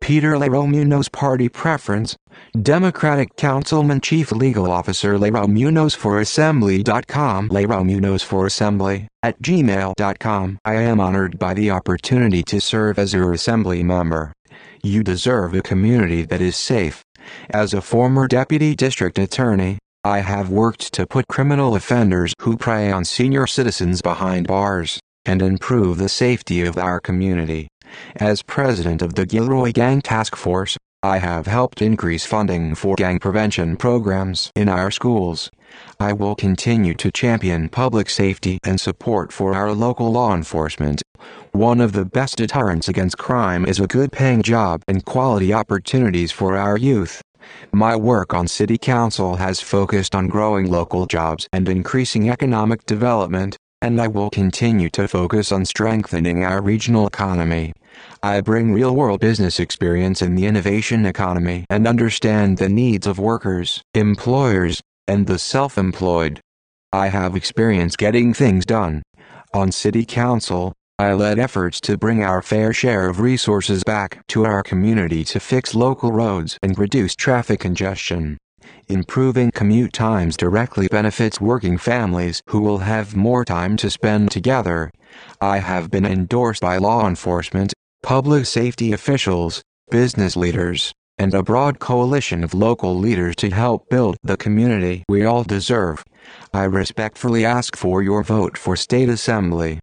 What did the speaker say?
Peter Lero Munoz Party Preference, Democratic Councilman Chief Legal Officer Lero Munoz for Assembly.com Lero Munoz for Assembly at gmail.com. I am honored by the opportunity to serve as your assembly member. You deserve a community that is safe. As a former deputy district attorney, I have worked to put criminal offenders who prey on senior citizens behind bars and improve the safety of our community. As president of the Gilroy Gang Task Force, I have helped increase funding for gang prevention programs in our schools. I will continue to champion public safety and support for our local law enforcement. One of the best deterrents against crime is a good-paying job and quality opportunities for our youth. My work on City Council has focused on growing local jobs and increasing economic development, and I will continue to focus on strengthening our regional economy. I bring real-world business experience in the innovation economy and understand the needs of workers, employers, and the self-employed. I have experience getting things done. On City Council, I led efforts to bring our fair share of resources back to our community to fix local roads and reduce traffic congestion. Improving commute times directly benefits working families who will have more time to spend together. I have been endorsed by law enforcement, public safety officials, business leaders, and a broad coalition of local leaders to help build the community we all deserve. I respectfully ask for your vote for State Assembly.